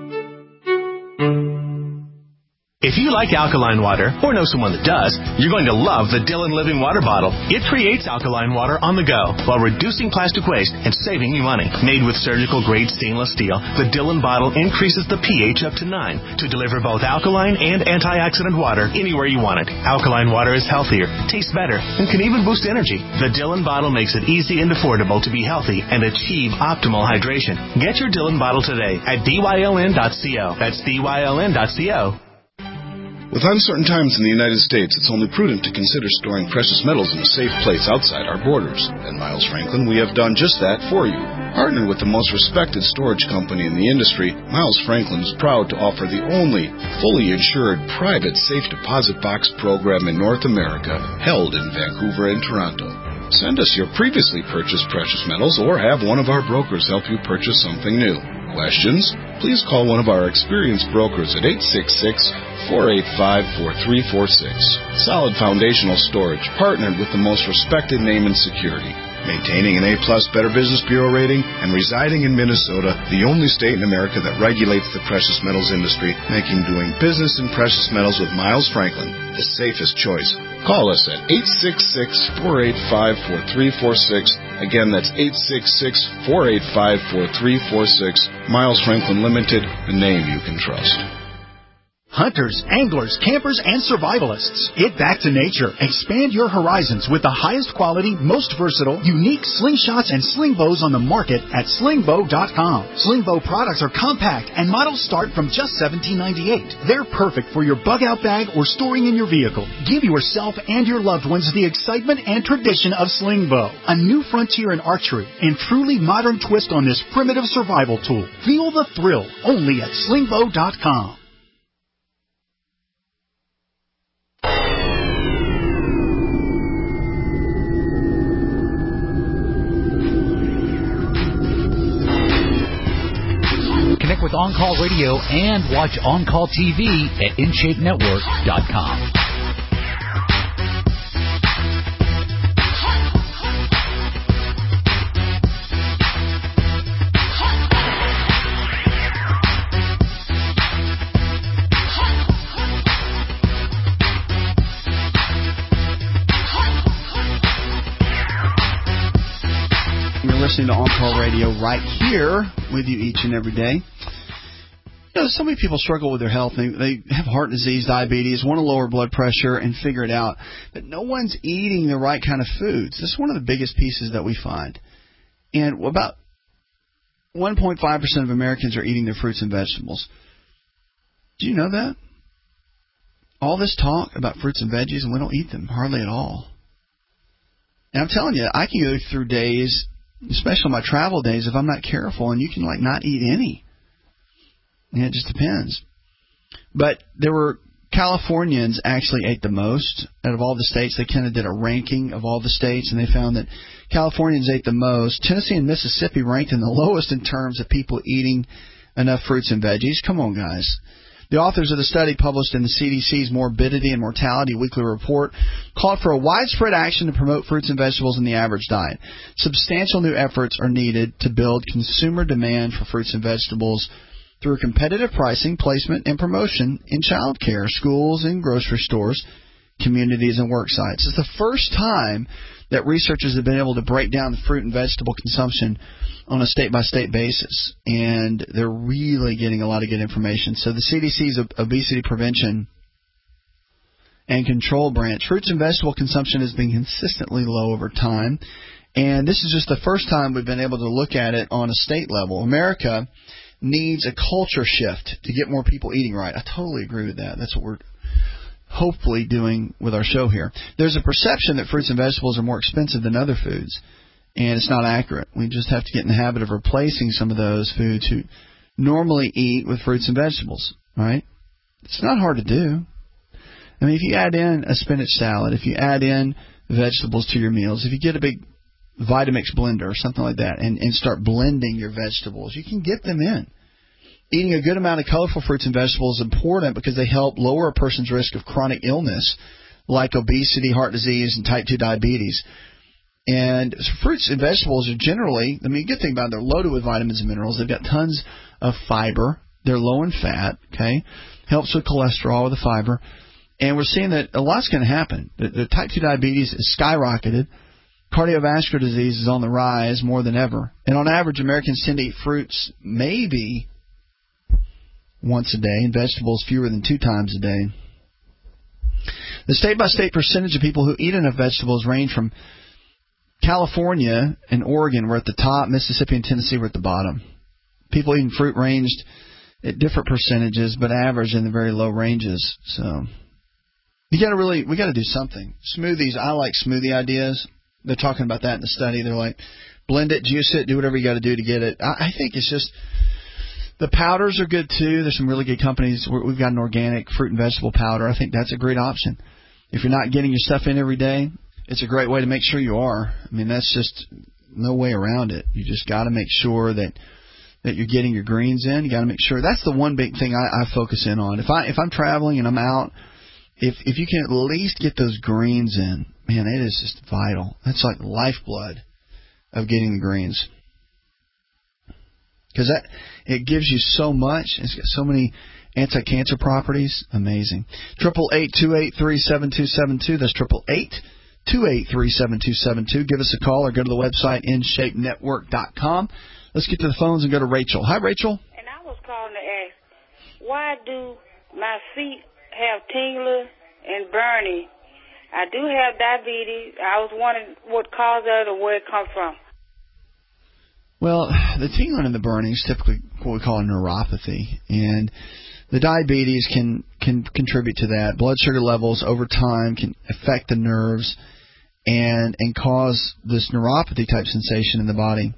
If you like alkaline water, or know someone that does, you're going to love the Dillon Living Water Bottle. It creates alkaline water on the go while reducing plastic waste and saving you money. Made with surgical-grade stainless steel, the Dillon bottle increases the pH up to nine to deliver both alkaline and antioxidant water anywhere you want it. Alkaline water is healthier, tastes better, and can even boost energy. The Dillon bottle makes it easy and affordable to be healthy and achieve optimal hydration. Get your Dillon bottle today at D Y L N dot co. That's D Y L N dot co. With uncertain times in the United States, it's only prudent to consider storing precious metals in a safe place outside our borders. At Miles Franklin, we have done just that for you. Partnered with the most respected storage company in the industry, Miles Franklin is proud to offer the only fully insured private safe deposit box program in North America, held in Vancouver and Toronto. Send us your previously purchased precious metals or have one of our brokers help you purchase something new. Questions? Please call one of our experienced brokers at eight six six, four eight five, four three four six. Solid foundational storage, partnered with the most respected name in security. Maintaining an A-plus Better Business Bureau rating and residing in Minnesota, the only state in America that regulates the precious metals industry, making doing business in precious metals with Miles Franklin the safest choice. Call us at eight six six, four eight five, four three four six. Again, that's eight six six, four eight five, four three four six. Miles Franklin Limited, the name you can trust. Hunters, anglers, campers, and survivalists. Get back to nature. Expand your horizons with the highest quality, most versatile, unique slingshots and sling bows on the market at sling bow dot com. Sling bow products are compact and models start from just seventeen ninety-eight. They're perfect for your bug out bag or storing in your vehicle. Give yourself and your loved ones the excitement and tradition of sling bow. A new frontier in archery and truly modern twist on this primitive survival tool. Feel the thrill only at sling bow dot com. On Call Radio and watch On Call T V at in shape network dot com. Listening to On Call Radio right here with you each and every day. You know, so many people struggle with their health. They, they have heart disease, diabetes, want to lower blood pressure and figure it out. But no one's eating the right kind of foods. This is one of the biggest pieces that we find. And about one point five percent of Americans are eating their fruits and vegetables. Do you know that? All this talk about fruits and veggies, and we don't eat them hardly at all. And I'm telling you, I can go through days, especially my travel days, if I'm not careful, and you can like not eat any. And it just depends. But there were Californians actually ate the most out of all the states. They kind of did a ranking of all the states, and they found that Californians ate the most. Tennessee and Mississippi ranked in the lowest in terms of people eating enough fruits and veggies. Come on, guys. The authors of the study, published in the C D C's Morbidity and Mortality Weekly Report, called for a widespread action to promote fruits and vegetables in the average diet. Substantial new efforts are needed to build consumer demand for fruits and vegetables through competitive pricing, placement, and promotion in child care, schools and grocery stores, communities, and work sites. It's the first time that researchers have been able to break down the fruit and vegetable consumption on a state-by-state basis, and they're really getting a lot of good information. So the C D C's Obesity Prevention and Control Branch, fruits and vegetable consumption has been consistently low over time, and this is just the first time we've been able to look at it on a state level. America needs a culture shift to get more people eating right. I totally agree with that. That's what we're hopefully doing with our show here. There's a perception that fruits and vegetables are more expensive than other foods, and it's not accurate. We just have to get in the habit of replacing some of those foods who normally eat with fruits and vegetables, right? It's not hard to do. I mean, if you add in a spinach salad, if you add in vegetables to your meals, if you get a big Vitamix blender or something like that and, and start blending your vegetables, you can get them in. Eating a good amount of colorful fruits and vegetables is important because they help lower a person's risk of chronic illness like obesity, heart disease, and type two diabetes. And fruits and vegetables are generally, I mean, the good thing about them, they're loaded with vitamins and minerals. They've got tons of fiber. They're low in fat, okay? Helps with cholesterol with the fiber. And we're seeing that a lot's going to happen. The, the type two diabetes is skyrocketed. Cardiovascular disease is on the rise more than ever. And on average, Americans tend to eat fruits maybe once a day and vegetables fewer than two times a day. The state-by-state percentage of people who eat enough vegetables range from California and Oregon were at the top. Mississippi and Tennessee were at the bottom. People eating fruit ranged at different percentages, but average in the very low ranges. So you got to really, we got to do something. Smoothies, I like smoothie ideas. They're talking about that in the study. They're like, blend it, juice it, do whatever you got to do to get it. I, I think it's just, the powders are good too. There's some really good companies. We've got an organic fruit and vegetable powder. I think that's a great option. If you're not getting your stuff in every day, it's a great way to make sure you are. I mean, that's just no way around it. You just got to make sure that that you're getting your greens in. You got to make sure. That's the one big thing I, I focus in on. If I if I'm traveling and I'm out, if if you can at least get those greens in, man, it is just vital. That's like the lifeblood of getting the greens. Because that it gives you so much. It's got so many anti-cancer properties. Amazing. Triple eight two eight three seven two seven two. That's triple eight two eight three seven two seven two. Give us a call or go to the website in shape network dot com. Let's get to the phones and go to Rachel. Hi, Rachel. And I was calling to ask, why do my feet have tingling and burning? I do have diabetes. I was wondering what caused it or where it comes from. Well, the tingling and the burning is typically what we call a neuropathy, and the diabetes can, can contribute to that. Blood sugar levels over time can affect the nerves and and cause this neuropathy-type sensation in the body.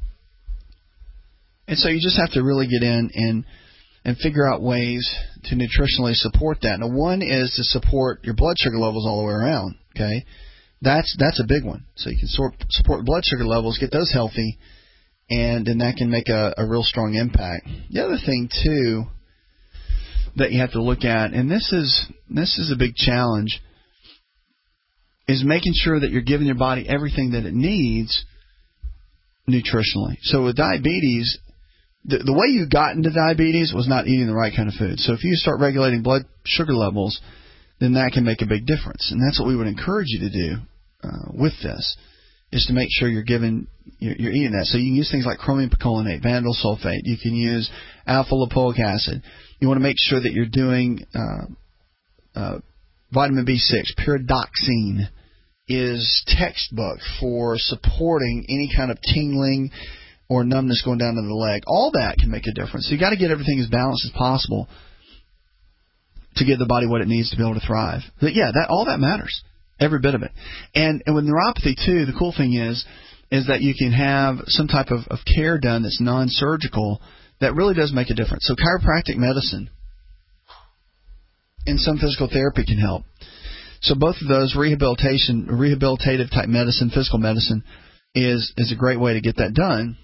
And so you just have to really get in and and figure out ways to nutritionally support that. Now, one is to support your blood sugar levels all the way around, okay? That's that's a big one. So you can sort, support blood sugar levels, get those healthy, And then that can make a, a real strong impact. The other thing, too, that you have to look at, and this is this is a big challenge, is making sure that you're giving your body everything that it needs nutritionally. So with diabetes, the, the way you got into diabetes was not eating the right kind of food. So if you start regulating blood sugar levels, then that can make a big difference. And that's what we would encourage you to do uh, with this, is to make sure you're giving you're, you're eating that. So you can use things like chromium picolinate, vanadyl sulfate. You can use alpha lipoic acid. You want to make sure that you're doing uh, uh, vitamin B six. Pyridoxine is textbook for supporting any kind of tingling or numbness going down to the leg. All that can make a difference. So you got to get everything as balanced as possible to give the body what it needs to be able to thrive. But yeah, that all that matters. Every bit of it. And, and with neuropathy, too, the cool thing is is that you can have some type of, of care done that's non-surgical that really does make a difference. So chiropractic medicine and some physical therapy can help. So both of those, rehabilitation, rehabilitative type medicine, physical medicine, is is a great way to get that done,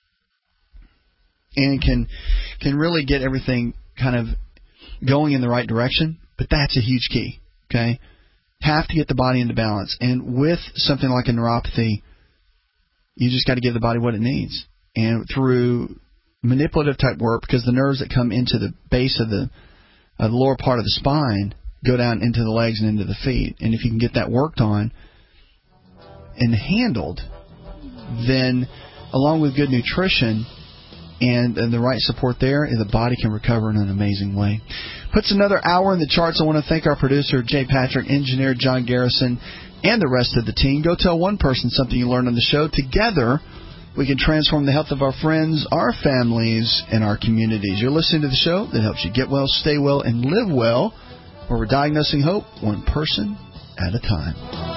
and can can really get everything kind of going in the right direction. But that's a huge key. Okay. Have to get the body into balance. And with something like a neuropathy, you just got to give the body what it needs. And through manipulative type work, because the nerves that come into the base of the, uh, the lower part of the spine go down into the legs and into the feet. And if you can get that worked on and handled, then along with good nutrition and, and the right support there, the body can recover in an amazing way. Puts another hour in the charts. I want to thank our producer, Jay Patrick, engineer John Garrison, and the rest of the team. Go tell one person something you learned on the show. Together, we can transform the health of our friends, our families, and our communities. You're listening to the show that helps you get well, stay well, and live well, where we're diagnosing hope one person at a time.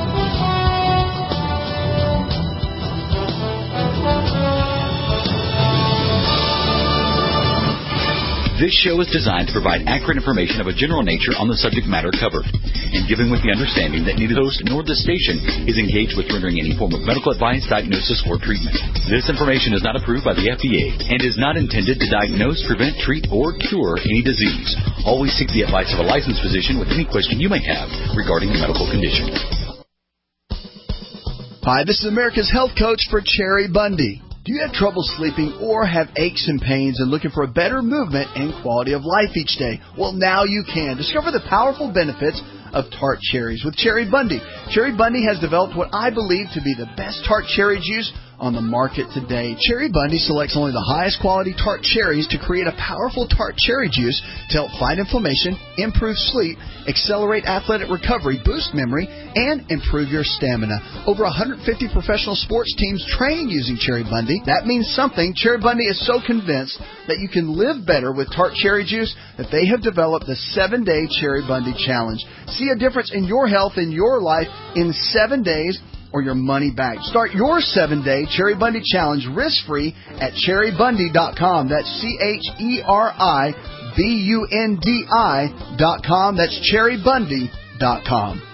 This show is designed to provide accurate information of a general nature on the subject matter covered, and given with the understanding that neither the host nor the station is engaged with rendering any form of medical advice, diagnosis, or treatment. This information is not approved by the F D A and is not intended to diagnose, prevent, treat, or cure any disease. Always seek the advice of a licensed physician with any question you may have regarding a medical condition. Hi, this is America's Health Coach for Cherry Bundy. Do you have trouble sleeping or have aches and pains and looking for a better movement and quality of life each day? Well, now you can. Discover the powerful benefits of tart cherries with Cherry Bundy. Cherry Bundy has developed what I believe to be the best tart cherry juice on the market today. Cherry Bundy selects only the highest quality tart cherries to create a powerful tart cherry juice to help fight inflammation, improve sleep, accelerate athletic recovery, boost memory, and improve your stamina. Over one hundred fifty professional sports teams train using Cherry Bundy. That means something. Cherry Bundy is so convinced that you can live better with tart cherry juice that they have developed the seven-day Cherry Bundy Challenge. See a difference in your health and your life in seven days or your money back. Start your seven-day Cherry Bundy Challenge risk-free at cherry bundy dot com. That's C H E R I B U N D I dot com. That's cherry bundy dot com.